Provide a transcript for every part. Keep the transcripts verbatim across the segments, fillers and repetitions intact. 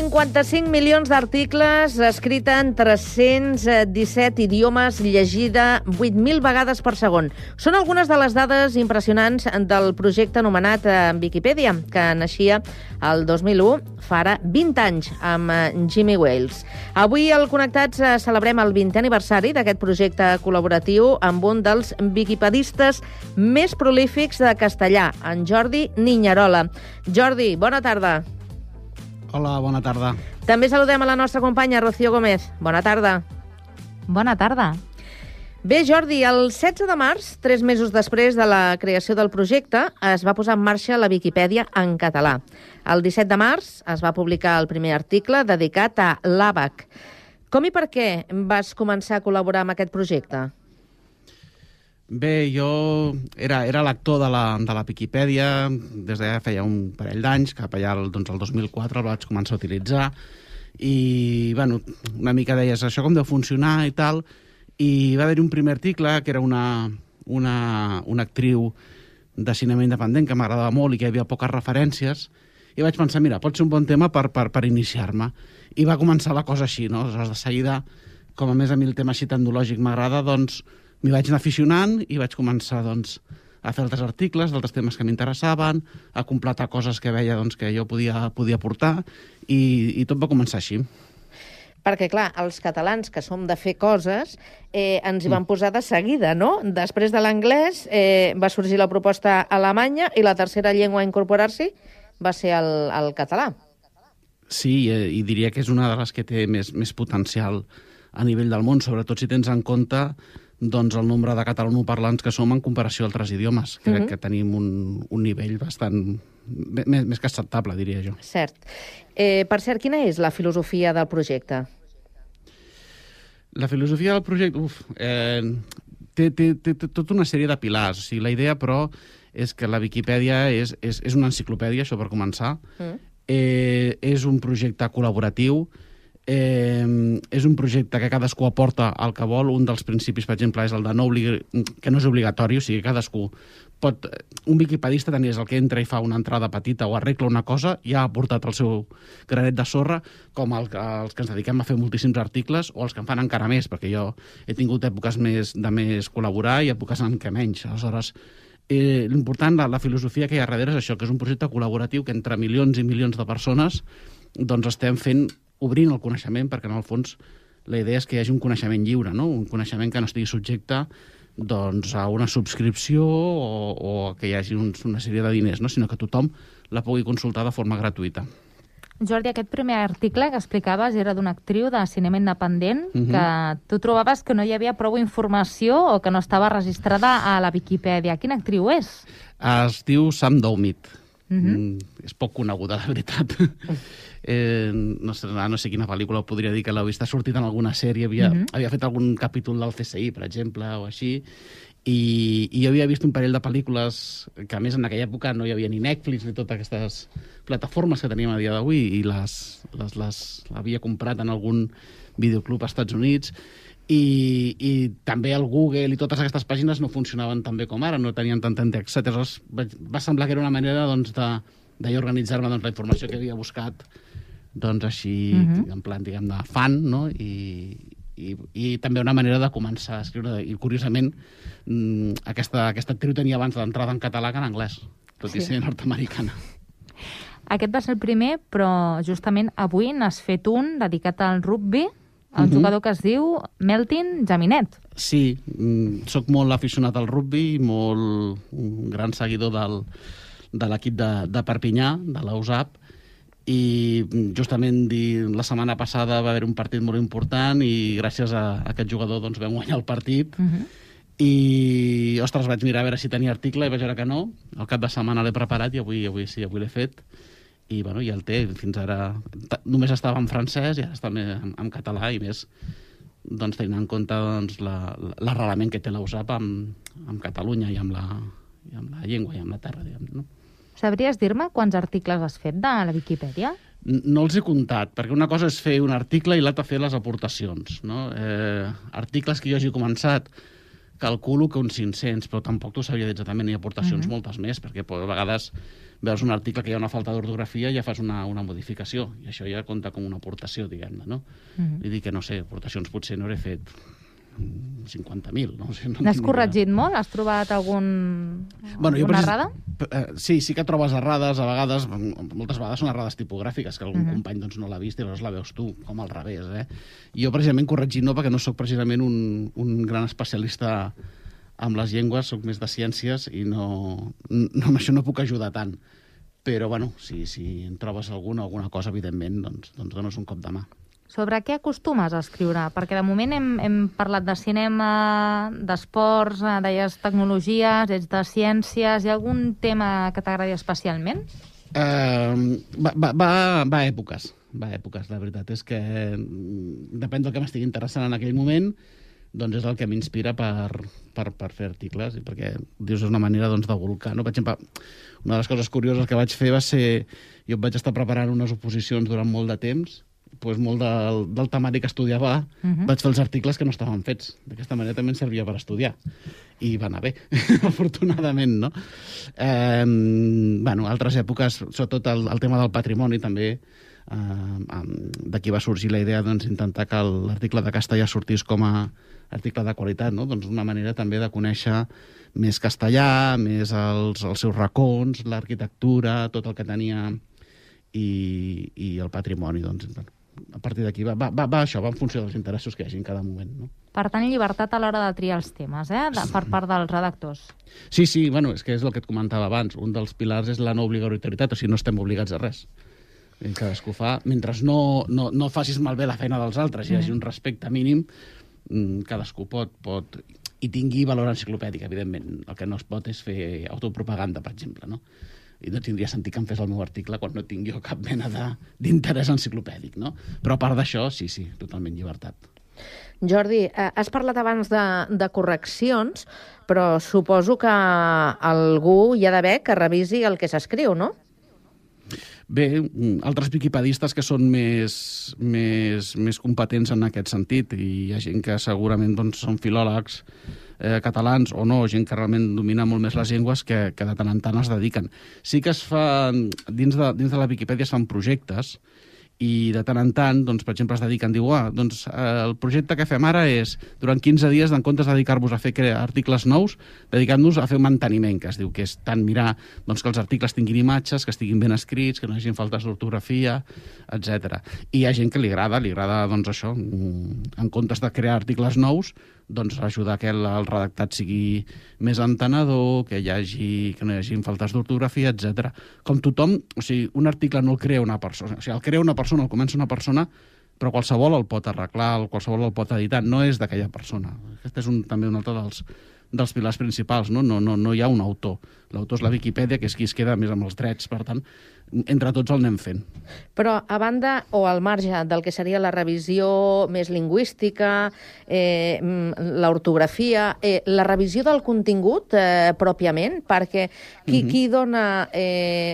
cinquanta-cinc milions d'articles, escrita en tres-cents disset idiomes, llegida vuit mil vegades per segon. Són algunes de les dades impressionants del projecte anomenat Viquipèdia, que naixia el dos mil u, fa ara vint anys, amb Jimmy Wales. Avui al Connectats celebrem el vintè aniversari d'aquest projecte col·laboratiu amb un dels viquipedistes més prolífics de castellà, en Jordi Niñarola. Jordi, bona tarda. Hola, bona tarda. També saludem a la nostra companya Rocío Gómez. Bona tarda. Bona tarda. Bé, Jordi, el setze de març, tres mesos després de la creació del projecte, es va posar en marxa la Viquipèdia en català. El disset de març es va publicar el primer article dedicat a l'àbac. Com i per què vas començar a col·laborar amb aquest projecte? Bé, jo era, era lector de la, de la Viquipèdia des de ja feia un parell d'anys, cap allà el, doncs, el dos mil quatre el vaig començar a utilitzar i, bueno, una mica deies això com deu funcionar i tal, i va haver-hi un primer article que era una, una, una actriu de cinema independent que m'agradava molt i que hi havia poques referències, i vaig pensar, mira, pot ser un bon tema per, per, per iniciar-me. I va començar la cosa així, no? Aleshores, de seguida, com a més a mi el tema així tecnològic m'agrada, doncs m'hi vaig anar aficionant i vaig començar doncs, a fer altres articles d'altres temes que m'interessaven, a completar coses que veia doncs, que jo podia, podia portar, i, i tot va començar així. Perquè, clar, els catalans que som de fer coses eh, ens hi van posar de seguida, no? Després de l'anglès eh, va sorgir la proposta alemanya i la tercera llengua a incorporar-s'hi va ser el, el català. Sí, eh, i diria que és una de les que té més, més potencial a nivell del món, sobretot si tens en compte doncs, el nombre de catalanoparlants que som en comparació a altres idiomes. Crec uh-huh. que tenim un, un nivell bastant més, més que acceptable, diria jo. Cert. Eh, per cert, quina és la filosofia del projecte? La filosofia del projecte uf, eh, té, té, té, té tota una sèrie de pilars. O sigui, la idea, però, és que la Viquipèdia és, és, és una enciclopèdia, això per començar. Uh-huh. Eh, és un projecte col·laboratiu. Eh, és un projecte que cadascú aporta el que vol. Un dels principis, per exemple, és el de no oblig... que no és obligatori, o sigui, cadascú pot... Un viquipedista també és el que entra i fa una entrada petita o arregla una cosa, ja ha aportat el seu granet de sorra, com el, els que ens dediquem a fer moltíssims articles o els que en fan encara més, perquè jo he tingut èpoques més de més col·laborar i èpoques en què menys. Aleshores, eh, l'important, la, la filosofia que hi ha darrere és això, que és un projecte col·laboratiu que entre milions i milions de persones doncs estem fent obrint el coneixement, perquè en el fons la idea és que hi hagi un coneixement lliure, no? Un coneixement que no estigui subjecte doncs, a una subscripció o, o que hi hagi un, una sèrie de diners, no? Sinó que tothom la pugui consultar de forma gratuïta. Jordi, aquest primer article que explicaves era d'una actriu de cinema independent, uh-huh. que tu trobaves que no hi havia prou informació o que no estava registrada a la Viquipèdia. Quina actriu és? Es diu Sam Doumit. Uh-huh. Mm, és poc coneguda, de veritat. Eh, no, sé, no sé quina pel·lícula podria dir que l'ha vist. Ha sortit en alguna sèrie, havia, uh-huh. havia fet algun capítol del C S I, per exemple, o així, i, i jo havia vist un parell de pel·lícules que, a més, en aquella època no hi havia ni Netflix ni totes aquestes plataformes que teníem a dia d'avui, i les, les, les havia comprat en algun videoclub als Estats Units, i, i també el Google i totes aquestes pàgines no funcionaven tan bé com ara, no tenien tant text, etcètera. Va semblar que era una manera doncs, de, de organitzar-me doncs, la informació que havia buscat doncs així, uh-huh. en plan, diguem, de fan, no? I, i, i també una manera de començar a escriure. I, curiosament, aquesta, aquesta actriu tenia abans l'entrada en català que en anglès, tot i sí. ser nord-americana. Aquest va ser el primer, però justament avui n'has fet un dedicat al rugby, el uh-huh. jugador que es diu Meltin Jaminet. Sí, sóc molt aficionat al rugby, molt un gran seguidor del, de l'equip de, de Perpinyà, de l'U S A P, i justament la setmana passada va haver un partit molt important i gràcies a aquest jugador doncs, vam guanyar el partit. Uh-huh. I, ostres, vaig mirar a veure si tenia article i vaig veure que no. Al cap de setmana l'he preparat i avui, avui sí, avui l'he fet. I bueno, ja el té, fins ara només estava en francès i ara està en, en català, i més doncs, tenint en compte doncs, l'arrelament que té l'U S A P amb, amb Catalunya i amb, la, i amb la llengua i amb la terra, diguem, no? Sabries dir-me quants articles has fet de la Viquipèdia? No els he comptat, perquè una cosa és fer un article i l'altra fer les aportacions, no? Eh, articles que jo hagi començat, calculo que uns cinc-cents, però tampoc t'ho sabia dir exactament, hi ha aportacions uh-huh. moltes més, perquè a vegades veus un article que hi ha una falta d'ortografia i ja fas una, una modificació, i això ja compta com una aportació, diguem-ne, no? Uh-huh. I dic que, no sé, aportacions potser no hauré fet cinquanta mil, no? O sigui, no N'has corregit molt? Has trobat algun... bueno, alguna precis... errada? Eh, sí, sí que trobes errades, a vegades, moltes vegades són errades tipogràfiques, que algun uh-huh. company doncs, no l'ha vist i llavors la veus tu, com al revés, eh? I jo precisament corregit no, perquè no sóc precisament un, un gran especialista amb les llengües, sóc més de ciències i no, no amb això no puc ajudar tant. Però, bueno, si, si en trobes alguna, alguna cosa, evidentment, doncs, doncs dones un cop de mà. Sobre què acostumes a escriure? Perquè de moment hem, hem parlat de cinema, d'esports, deies tecnologies, ets de ciències. Hi ha algun tema que t'agradi especialment? Uh, va, va, va, va a èpoques, va a èpoques. La veritat és que depèn del que m'estigui interessant en aquell moment, doncs és el que m'inspira per, per, per fer articles, i perquè dius, és una manera doncs, de volcar. No? Per exemple, una de les coses curioses que vaig fer va ser... Jo vaig estar preparant unes oposicions durant molt de temps, doncs molt del, del temàtic que estudiava, uh-huh. vaig fer els articles que no estaven fets. D'aquesta manera també em servia per estudiar. I va anar bé, afortunadament, no? Eh, bueno, altres èpoques, sobretot el, el tema del patrimoni, també, eh, d'aquí va sorgir la idea doncs, intentar que l'article de castellà sortís com a article de qualitat, no? Doncs una manera també de conèixer més castellà, més els, els seus racons, l'arquitectura, tot el que tenia i, i el patrimoni, doncs, a partir d'aquí va, va, va, va això, va en funció dels interessos que hi hagi en cada moment, no? Per tant, llibertat a l'hora de triar els temes, eh? De, per part dels redactors. Sí, sí, bueno, és que és el que et comentava abans. Un dels pilars és la no obligatorietat, o sigui, no estem obligats a res. I cadascú fa... Mentre no, no, no facis malbé la feina dels altres i hi hagi un respecte mínim, cadascú pot, pot... I tingui valor enciclopèdic, evidentment. El que no es pot és fer autopropaganda, per exemple, no? I no tindria sentit que em fes el meu article quan no tingui cap mena d'interès enciclopèdic, no? Però a part d'això, sí, sí, totalment llibertat. Jordi, eh, has parlat abans de, de correccions, però suposo que algú hi ha d'haver que revisi el que s'escriu, no? Bé, altres viquipedistes que són més, més, més competents en aquest sentit, i hi ha gent que segurament doncs, són filòlegs eh, catalans o no, gent que realment domina molt més les llengües, que, que de tant en tant es dediquen. Sí que es fa, dins de, dins de la Viquipèdia es fan projectes, i de tant en tant, doncs, per exemple, es dediquen, diu, ah, doncs eh, el projecte que fem ara és, durant quinze dies, en comptes de dedicar-vos a fer articles nous, dedicar-nos a fer manteniment, que es diu, que és tant mirar doncs, que els articles tinguin imatges, que estiguin ben escrits, que no hi hagi faltes d'ortografia, etcètera. I hi ha gent que li agrada, li agrada, doncs, això, en comptes de crear articles nous, doncs ajudar que el, el redactat sigui més entenedor, que hi hagi, que no hi hagi faltes d'ortografia, etcètera. Com tothom, o sigui, un article no el crea una persona, o sigui, el crea una persona, el comença una persona, però qualsevol el pot arreglar, qualsevol el pot editar, no és d'aquella persona. Aquest és un, també un altre dels, dels pilars principals, no? No, no, no hi ha un autor. L'autor és la Viquipèdia, que és qui es queda més amb els drets, per tant, entre tots el anem fent. Però a banda o al marge del que seria la revisió més lingüística, eh, l'ortografia, eh, la revisió del contingut eh, pròpiament, perquè qui, mm-hmm. qui dona eh,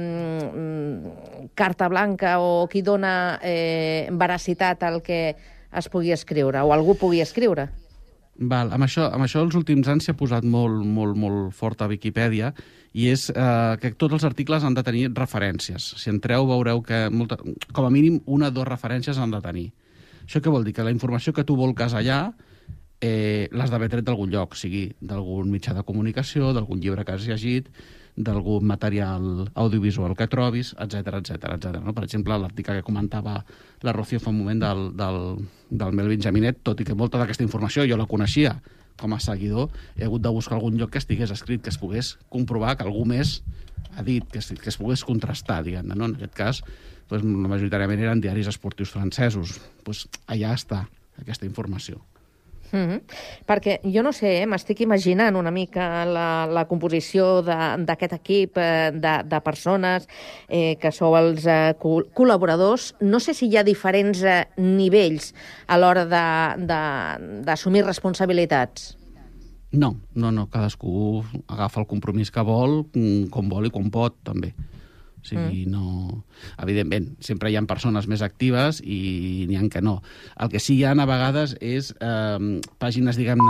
mm, carta blanca o qui dona eh, veracitat al que es pugui escriure o algú pugui escriure? Val, amb això, amb això els últims anys s'ha posat molt, molt, molt fort a Viquipèdia, i és eh, que tots els articles han de tenir referències. Si entreu veureu que molta, com a mínim una o dues referències han de tenir. Això què vol dir? Que la informació que tu volques allà eh, l'has d'haver tret d'algun lloc, sigui d'algun mitjà de comunicació, d'algun llibre que has llegit, d'algun material audiovisual que trobis, etcètera, etcètera, etcètera. No? Per exemple, l'article que comentava la Rocío fa un moment del, del, del Melvin Jaminet, tot i que molta d'aquesta informació jo la coneixia com a seguidor, he hagut de buscar algun lloc que estigués escrit, que es pogués comprovar que algú més ha dit, que es, que es pogués contrastar, diguem-ne. No? En aquest cas, doncs, majoritàriament eren diaris esportius francesos. Doncs allà està aquesta informació. Mm-hmm. Perquè jo no sé, eh, m'estic imaginant una mica la, la composició d'aquest equip eh, de, de persones eh, que sou els eh, col col·laboradors. No sé si hi ha diferents eh, nivells a l'hora d'assumir responsabilitats. No, no, no, cadascú agafa el compromís que vol, com vol i com pot, també. O sigui, mm. no... Evidentment, sempre hi ha persones més actives i n'hi ha que no. El que sí hi ha a vegades és eh, pàgines, diguem-ne,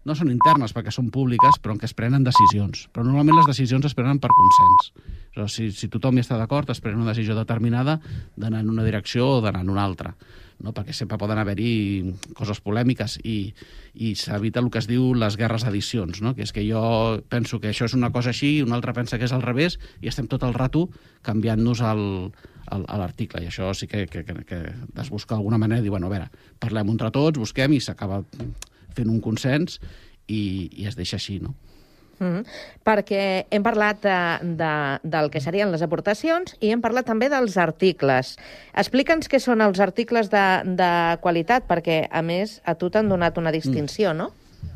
no són internes perquè són públiques, però en què es prenen decisions. Però normalment les decisions es prenen per consens. O sigui, si, si tothom hi està d'acord, es pren una decisió determinada d'anar en una direcció o d'anar en una altra. No? Perquè sempre poden haver-hi coses polèmiques i, i s'evita el que es diu les guerres d'edicions, no? Que és que jo penso que això és una cosa així i un altre pensa que és al revés i estem tot el rato canviant-nos el, el, a l'article. I això sí que, que, que, que es busca d'alguna manera i dir, bueno, a veure, parlem entre tots, busquem i s'acaba fent un consens i, i es deixa així, no? Mm-hmm. Perquè hem parlat de, de, del que serien les aportacions i hem parlat també dels articles. Explica'ns què són els articles de, de qualitat, perquè, a més, a tu t'han donat una distinció, no?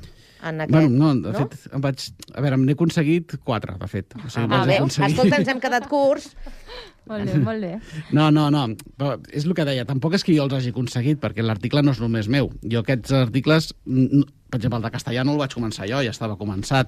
En aquest, bueno, no, de no? fet, em vaig... A veure, n'he aconseguit quatre, de fet. O sigui, ah, vaig veus? aconseguir... Escolta, ens hem quedat curts. Molt bé, molt bé. No, no, no. Però és el que deia. Tampoc és que jo els hagi aconseguit, perquè l'article no és només meu. Jo aquests articles, per exemple, el de castellà no el vaig començar jo, ja estava començat,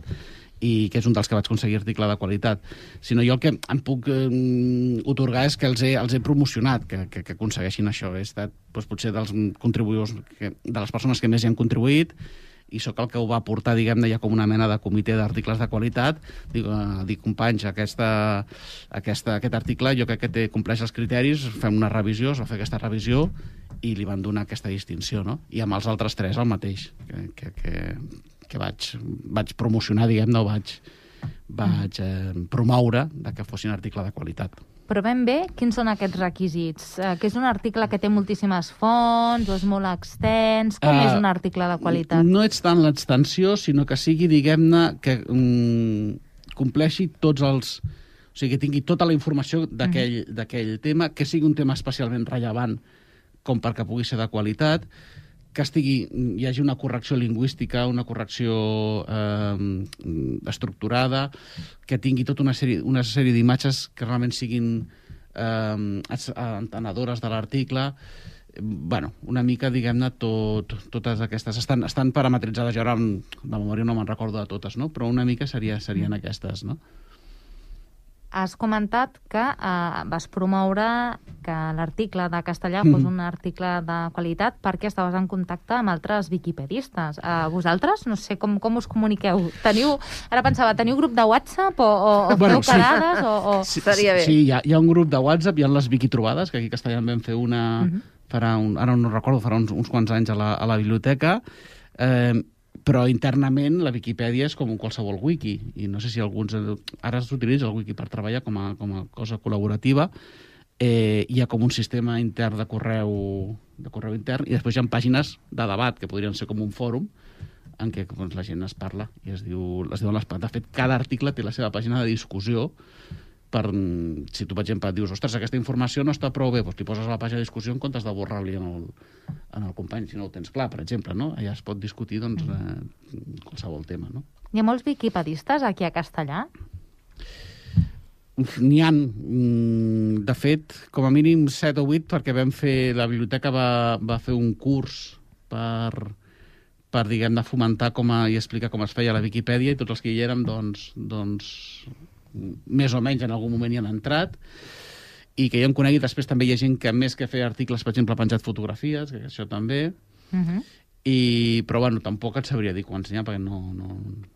i que és un dels que vaig aconseguir article de qualitat. Sinó jo el que em puc eh, otorgar és que els he, els he promocionat, que, que, que aconsegueixin això. He estat doncs, potser dels contribuïdors, que, de les persones que més hi han contribuït, i sóc el que ho va portar, diguem-ne, ja com una mena de comitè d'articles de qualitat. Dic, eh, dic companys, aquesta, aquesta, aquest article jo crec que té, compleix els criteris, fem una revisió, es va fer aquesta revisió i li van donar aquesta distinció, no? I amb els altres tres el mateix, que, que, que, que vaig, vaig promocionar, diguem-ne, o vaig, vaig eh, promoure de que fossin article de qualitat. Però ben bé, quins són aquests requisits? Eh, que és un article que té moltíssimes fonts, o és molt extens? Com uh, és un article de qualitat? No ets tant l'extensió, sinó que sigui, diguem-ne, que um, compleixi tots els... O sigui, que tingui tota la informació d'aquell mm. d'aquell tema, que sigui un tema especialment rellevant com perquè pugui ser de qualitat, que estigui, hi hagi una correcció lingüística, una correcció eh, estructurada, que tingui tota una sèrie, una sèrie d'imatges que realment siguin eh, entenedores de l'article. Bueno, una mica, diguem-ne, tot, totes aquestes... Estan, estan parametritzades, jo ara de memòria no me'n recordo de totes, no? Però una mica seria, serien aquestes, no? Has comentat que eh, vas promoure que l'article de castellà fos un article de qualitat perquè estaves en contacte amb altres viquipedistes. Eh, vosaltres, no sé, com, com us comuniqueu? Teniu, ara pensava, teniu grup de WhatsApp o, o, o bueno, feu quedades? Sí. O, o... Sí, Seria bé. Sí, hi ha, hi ha un grup de WhatsApp, hi ha les Wikitrobades, que aquí a Castellà en vam fer una... Uh-huh. farà un, ara no recordo, farà uns, uns quants anys a la, a la biblioteca, eh, però internament la Viquipèdia és com qualsevol wiki, i no sé si alguns... Ara s'utilitza el wiki per treballar com a, com a cosa col·laborativa, eh, hi ha com un sistema intern de correu, de correu intern, i després hi ha pàgines de debat, que podrien ser com un fòrum, en què doncs, la gent es parla, i es diu, es diuen les... De fet, cada article té la seva pàgina de discussió, per, si tu, per exemple, dius, ostres, aquesta informació no està prou bé, doncs li poses a la pàgina de discussió en comptes de borrar-li en, el, en el company, si no ho tens clar, per exemple, no? Allà es pot discutir, doncs, eh, qualsevol tema, no? Hi ha molts viquipedistes aquí a Castellà? N'hi ha, de fet, com a mínim set o vuit, perquè vam fer, la biblioteca va, va fer un curs per, per diguem-ne, fomentar com a, i explicar com es feia la Viquipèdia, i tots els que hi érem, doncs, doncs més o menys en algun moment hi han entrat, i que jo em conec, i després també hi ha gent que més que fer articles, per exemple, ha penjat fotografies, que això també, uh-huh. i, però bueno, tampoc et sabria dir quants n'hi ha, perquè no, no,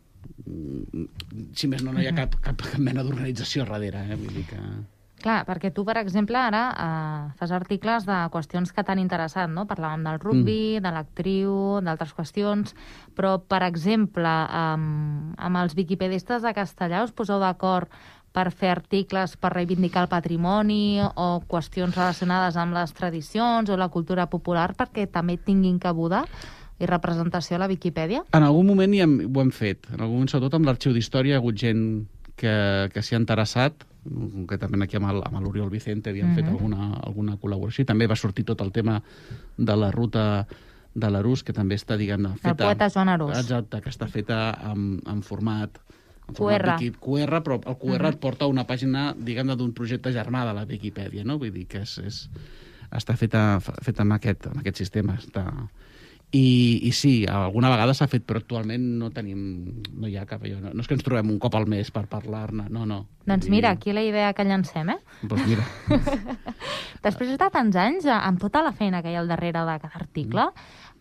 si més no, no hi ha cap, cap, cap mena d'organització darrere, eh? Vull dir que... Clar, perquè tu, per exemple, ara eh, fas articles de qüestions que t'han interessat, no? Parlàvem del rugby, mm. de l'actriu, d'altres qüestions, però, per exemple, amb, amb els viquipedistes de castellà us poseu d'acord per fer articles per reivindicar el patrimoni o qüestions relacionades amb les tradicions o la cultura popular perquè també tinguin cabuda i representació a la Viquipèdia? En algun moment hi hem, ho hem fet. En algun moment, sobretot amb l'Arxiu d'Història, hi ha hagut gent que, que s'hi ha interessat, concretament aquí amb l'Oriol Vicente havíem uh-huh. fet alguna, alguna col·laboració, i també va sortir tot el tema de la ruta de l'Arús, que també està, diguem-ne, feta... El poeta Joan Arús. Exacte, que està feta en, en format... En Q R. Format Q R, però el Q R uh-huh. et porta una pàgina, diguem-ne, d'un projecte germà de la Viquipèdia, no? Vull dir que és, és, està feta, feta amb, aquest, amb aquest sistema, està... I, i sí, alguna vegada s'ha fet, però actualment no tenim, no hi ha cap... No, no és que ens trobem un cop al mes per parlar-ne, no, no. Doncs mira, aquí la idea que llancem, eh? Doncs mira. Després de tants anys, amb tota la feina que hi ha al darrere de cada article,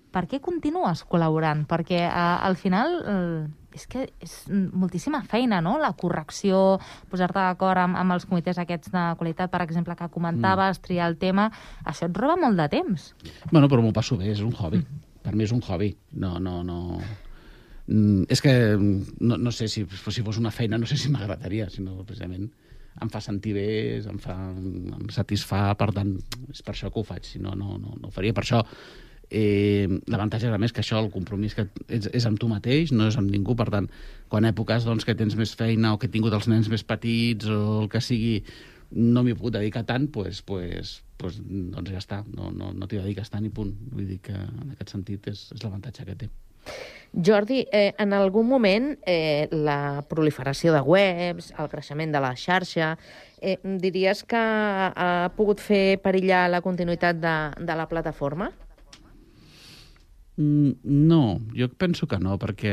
per què continues col·laborant? Perquè eh, al final eh, és que és moltíssima feina, no? La correcció, posar-te d'acord amb, amb els comitès aquests de qualitat, per exemple, que comentaves, mm. triar el tema, això et roba molt de temps. Bueno, però m'ho passo bé, és un hobby. Mm. Per mi és un hobby. No, no, no... Mm, és que no, no sé si, si fos una feina, no sé si m'agradaria, sinó precisament em fa sentir bé, em, fa, em satisfà, per tant, és per això que ho faig, si no, no, no, no ho faria. Per això, eh, l'avantatge és, a més, que això, el compromís que és, és amb tu mateix, no és amb ningú, per tant, quan èpoques doncs, que tens més feina o que he tingut els nens més petits o el que sigui, no m'hi puc dedicar tant, pues, pues, pues, doncs ja està, no, no, no t'hi dediques tant i punt. Vull dir que en aquest sentit és, és l'avantatge que té. Jordi, eh, en algun moment eh, la proliferació de webs, el creixement de la xarxa, eh, diries que ha pogut fer perillar la continuïtat de, de la plataforma? Mm, no, jo penso que no, perquè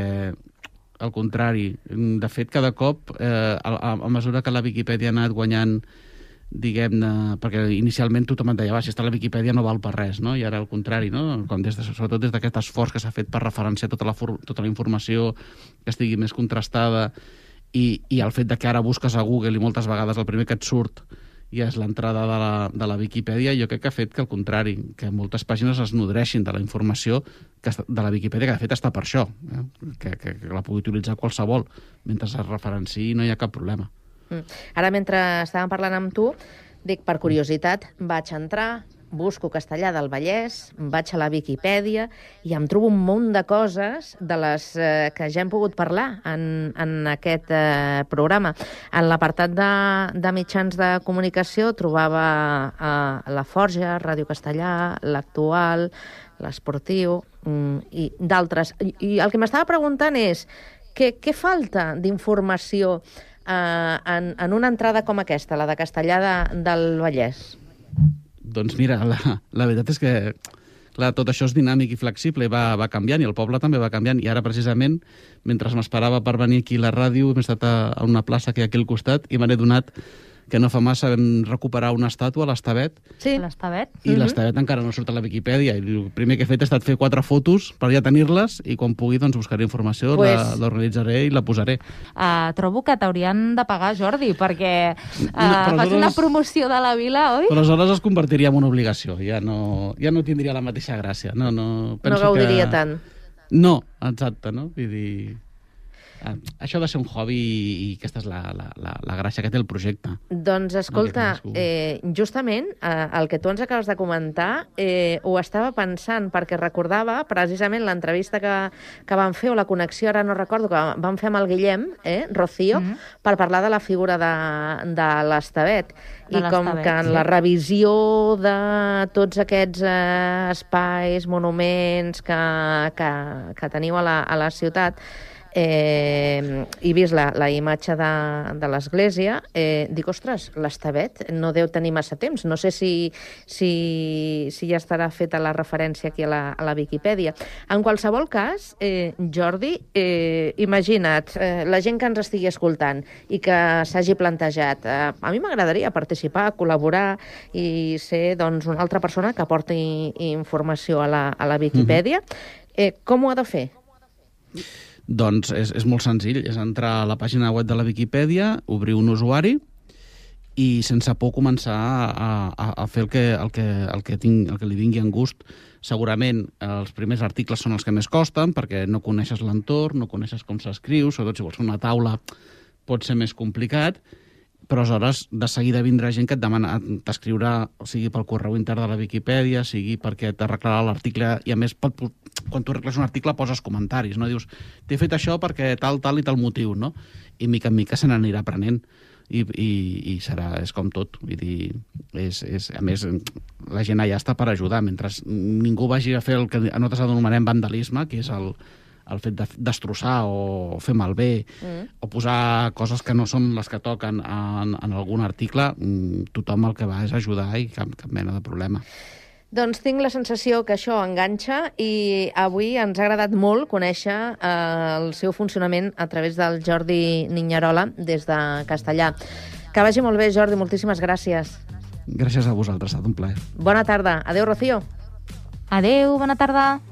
al contrari. De fet, cada cop, eh, a, a mesura que la Viquipèdia ha anat guanyant, diguem-ne, perquè inicialment tothom et deia, va, si està a la Viquipèdia no val per res, no? I ara al contrari, no? Com des de, sobretot des d'aquest esforç que s'ha fet per referenciar tota la, tota la informació que estigui més contrastada i, i el fet de que ara busques a Google i moltes vegades el primer que et surt ja és l'entrada de, la, de la Viquipèdia, jo crec que ha fet que al contrari, que moltes pàgines es nodreixin de la informació que, de la Viquipèdia, que de fet està per això, eh? que, que, que la pugui utilitzar qualsevol. Mentre es referenciï no hi ha cap problema. Ara, mentre estàvem parlant amb tu, dic, per curiositat, vaig entrar, busco Castellar del Vallès, vaig a la Viquipèdia i em trobo un munt de coses de les eh, que ja hem pogut parlar en, en aquest eh, programa. En l'apartat de, de mitjans de comunicació trobava eh, La Forja, Ràdio Castellà, l'Actual, l'Esportiu mm, i d'altres. I, I el que m'estava preguntant és què, què falta d'informació Uh, en, en una entrada com aquesta, la de Castellar de, del Vallès? Doncs mira, la, la veritat és que clar, tot això és dinàmic i flexible, va, va canviant, i el poble també va canviant, i ara precisament, mentre m'esperava per venir aquí a la ràdio, hem estat a, a una plaça que hi ha aquí al costat, i me n'he donat que no fa massa vam recuperar una estàtua, l'Estavet. Sí, l'Estavet. I mm-hmm. l'Estavet encara no surt a la Viquipèdia. I el primer que he fet ha estat fer quatre fotos per ja tenir-les i quan pugui doncs, buscaré informació, pues... l'organitzaré i la posaré. Uh, trobo que t'haurien de pagar, Jordi, perquè uh, no, fas aleshores... una promoció de la vila, oi? Però aleshores es convertiria en una obligació. Ja no, ja no tindria la mateixa gràcia. No, no, penso no gaudiria que... tant. No, exacte, no? Vull dir... Ah, això ha de ser un hobby i aquesta és la, la, la, la gràcia que té el projecte. Doncs escolta, no, eh, justament eh, el que tu ens acabes de comentar eh, ho estava pensant perquè recordava precisament l'entrevista que, que vam fer, o la connexió, ara no recordo, que vam fer amb el Guillem, eh, Rocío, mm -hmm. per parlar de la figura de, de l'Estavet. I com que en sí. la revisió de tots aquests eh, espais, monuments que, que, que teniu a la, a la ciutat, Eh, he vist la, la imatge de, de l'església, eh, dic, ostres, l'Estavet no deu tenir massa temps, no sé si, si, si ja estarà feta la referència aquí a la, a la Viquipèdia. En qualsevol cas, eh, Jordi, eh, imagina't, eh, la gent que ens estigui escoltant i que s'hagi plantejat, eh, a mi m'agradaria participar, col·laborar i ser doncs, una altra persona que aporti informació a la, a la Viquipèdia. Eh, com ho ha de fer? Doncs és, és molt senzill, és entrar a la pàgina web de la Viquipèdia, obrir un usuari i sense por començar a, a, a fer el que, el, que, el, que tinc, el que li vingui en gust. Segurament els primers articles són els que més costen perquè no coneixes l'entorn, no coneixes com s'escriu, sobretot si vols fer una taula pot ser més complicat, però aleshores de seguida vindrà gent que et demana, t'escriurà, sigui pel correu intern de la Viquipèdia, sigui perquè t'arreglarà l'article, i a més, pot, quan tu arregles un article poses comentaris, no? Dius, t'he fet això perquè tal, tal i tal motiu, no? I mica en mica se n'anirà aprenent, i, i, i serà, és com tot, vull dir, és, és, a més, la gent allà està per ajudar, mentre ningú vagi a fer el que nosaltres anomenem vandalisme, que és el el fet de destrossar o fer malbé mm. o posar coses que no són les que toquen en, en algun article, tothom el que va és ajudar i cap, cap mena de problema. Doncs tinc la sensació que això enganxa i avui ens ha agradat molt conèixer eh, el seu funcionament a través del Jordi Niñarola des de Castellar. Que vagi molt bé, Jordi, moltíssimes gràcies. Gràcies a vosaltres, ha estat un plaer. Bona tarda. Adéu, Rocío. Adéu, bona tarda.